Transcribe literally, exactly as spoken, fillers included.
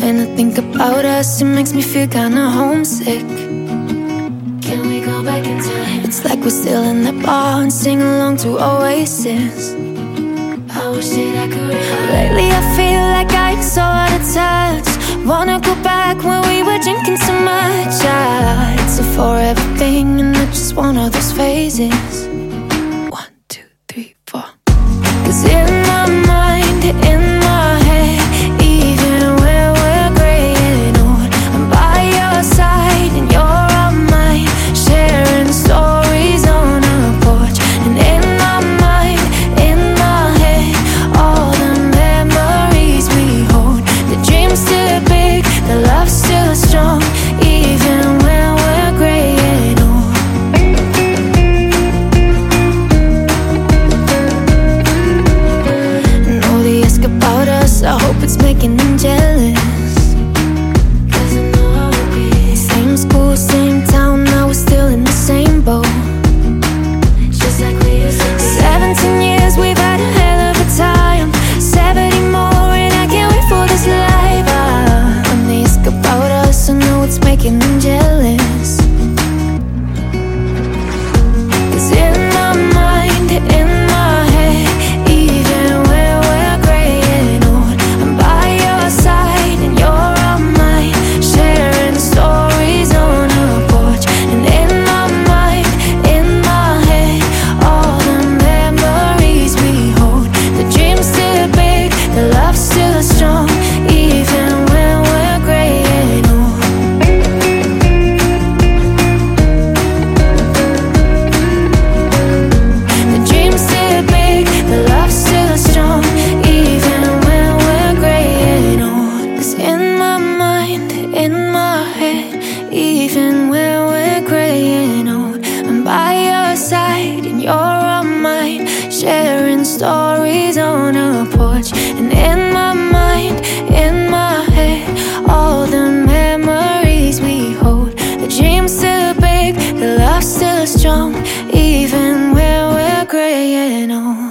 When I think about us, it makes me feel kinda homesick. Can we go back in time? It's like we're still in the bar and sing along to Oasis. I wish that I could remember. Lately I feel like I'm so out of touch. Wanna go back when we were drinking so much. ah, It's a forever thing and not just one of those phases. One, two, three, four. Cause in my mind, in my head, even when we're grey and old, I'm by your side and you're on mine, sharing stories on a porch. And in my mind, in my head, all the memories we hold. The dream's still big, the love's still strong, even when we're grey and old. And all they ask about us, I hope it's making them jealous. Cause I know I will be. Same school, same town, now we're still in the same boat. Just like we used to be. Seventeen years, we've had a hell of a time. Seventy more and I can't wait for this life. ah, When they ask about us, I know it's making them jealous. Cause in my mind, in my head, even when we're grey and old, I'm by your side and you're on mine, sharing stories on a porch. And in my mind, in my head, all the memories we hold. The dream's still big, the love's still strong, even when we're grey and old. The dream's still big, the love's still strong, even when we're grey and old. 'Cause in my mind, in my head, even when we're grey and old, I'm by your side and you're on mine, sharing stories on a porch. And in my mind, in my head, all the memories we hold. The dream's still big, the love's still strong, even when we're grey and old.